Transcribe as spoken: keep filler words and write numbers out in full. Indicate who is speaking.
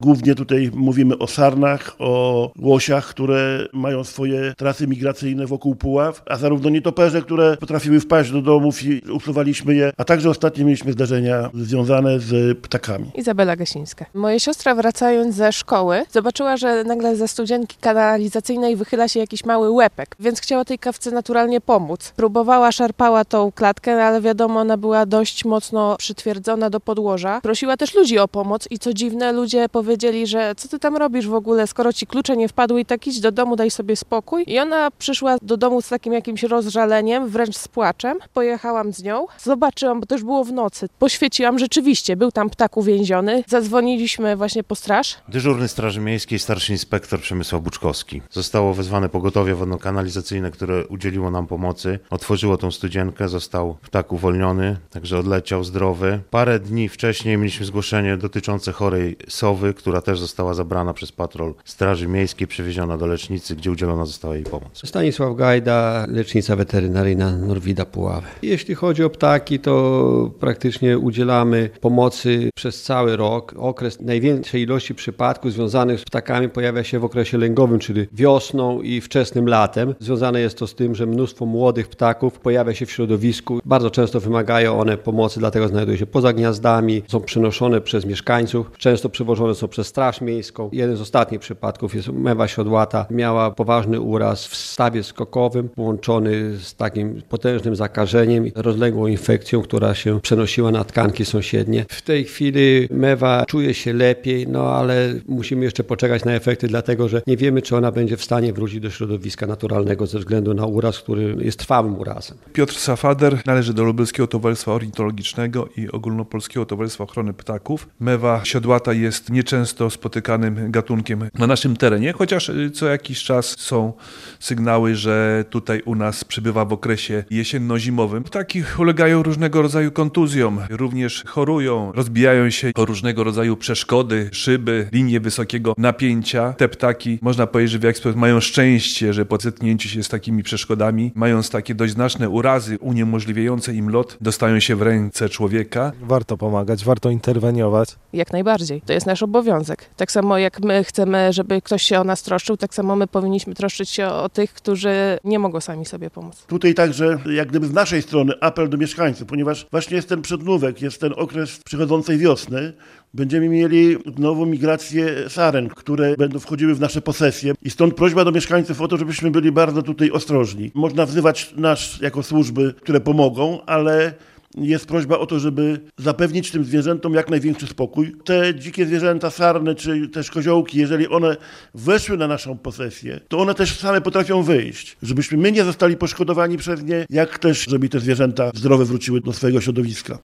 Speaker 1: Głównie tutaj mówimy o sarnach, o łosiach, które mają swoje trasy migracyjne wokół Puław, a zarówno nietoperze, które potrafiły wpaść do domów i usuwaliśmy je, a także ostatnio mieliśmy zdarzenia związane z ptakami.
Speaker 2: Izabela Gasińska. Moja siostra, wracając ze szkoły, zobaczyła, że nagle ze studzienki kanalizacyjnej wychyla się jakiś mały łepek, więc chciała tej kawce naturalnie pomóc. Próbowała, szarpała tą klatkę, ale wiadomo, ona była dość mocno przytwierdzona do podłoża. Prosiła też ludzi o pomoc i co dziwne, ludzie powiedzieli, że co ty tam robisz w ogóle, skoro ci klucze nie wpadły i tak idź do domu, daj sobie spokój. I ona przyszła do domu z takim jakimś rozżaleniem, wręcz z płaczem. Pojechałam z nią, zobaczyłam, bo to już było w nocy. Poświeciłam, rzeczywiście, był tam ptak uwięziony. Zadzwoniliśmy właśnie po straż.
Speaker 3: Dyżurny Straży Miejskiej, starszy inspektor Przemysław Buczkowski. Zostało wezwane pogotowie wodno-kanalizacyjne, które udzieliło nam pomocy. Otworzyło tą studzienkę, został ptak uwolniony, także odleciał zdrowy. Parę dni wcześniej mieliśmy zgłoszenie dotyczące chorej sowy, która też została zabrana przez patrol Straży Miejskiej, przewieziona do lecznicy, gdzie udzielona została jej pomoc.
Speaker 4: Stanisław Gajda, lecznica weterynaryjna Norwida Puławy. Jeśli chodzi o ptaki, to praktycznie udzielamy pomocy przez cały rok. Okres największej ilości przypadków związanych z ptakami pojawia się w okresie lęgowym, czyli wiosną i wczesnym latem. Związane jest to z tym, że mnóstwo młodych ptaków pojawia się w środowisku. Bardzo często wymagają one pomocy, dlatego znajdują się poza gniazdami, są przenoszone przez mieszkańców, często przewożone są przez Straż Miejską. Jeden z ostatnich przypadków jest mewa siodłata. Miała poważny uraz w stawie skokowym, połączony z takim potężnym zakażeniem, rozległą infekcją, która się przenosiła na tkanki sąsiednie. W tej chwili mewa czuje się lepiej, no ale musimy jeszcze poczekać na efekty, dlatego że nie wiemy, czy ona będzie w stanie wrócić do środowiska naturalnego ze względu na uraz, który jest trwałym urazem.
Speaker 5: Piotr Safader należy do Lubelskiego Towarzystwa Ornitologicznego i Ogólnopolskiego Towarzystwa Ochrony Ptaków. Mewa siodłata jest nieczęsto spotykanym gatunkiem na naszym terenie, chociaż co jakiś czas są sygnały, że tutaj u nas przybywa w okresie jesienno-zimowym. Ptaki ulegają różnego rodzaju kontuzjom, również chorują, rozbijają się o różnego rodzaju przeszkody, szyby, linie wysokiego napięcia. Te ptaki, można powiedzieć, że w jakiś sposób mają szczęście, że po zetknięciu się z takimi przeszkodami, mając takie dość znaczne urazy uniemożliwiające im lot, dostają się w ręce człowieka.
Speaker 6: Warto pomagać, warto interweniować.
Speaker 2: Jak najbardziej. To jest nasz obowiązek. Tak samo jak my chcemy, żeby ktoś się o nas troszczył, tak samo my powinniśmy troszczyć się o, o tych, którzy nie mogą sami sobie pomóc.
Speaker 1: Tutaj także jak gdyby z naszej strony apel do mieszkańców, ponieważ właśnie jest ten przednówek, jest ten okres przychodzącej wiosny. Będziemy mieli znowu migrację saren, które będą wchodziły w nasze posesje i stąd prośba do mieszkańców o to, żebyśmy byli bardzo tutaj ostrożni. Można wzywać nas jako służby, które pomogą, ale jest prośba o to, żeby zapewnić tym zwierzętom jak największy spokój. Te dzikie zwierzęta, sarny czy też koziołki, jeżeli one weszły na naszą posesję, to one też same potrafią wyjść, żebyśmy my nie zostali poszkodowani przez nie, jak też, żeby te zwierzęta zdrowe wróciły do swojego środowiska.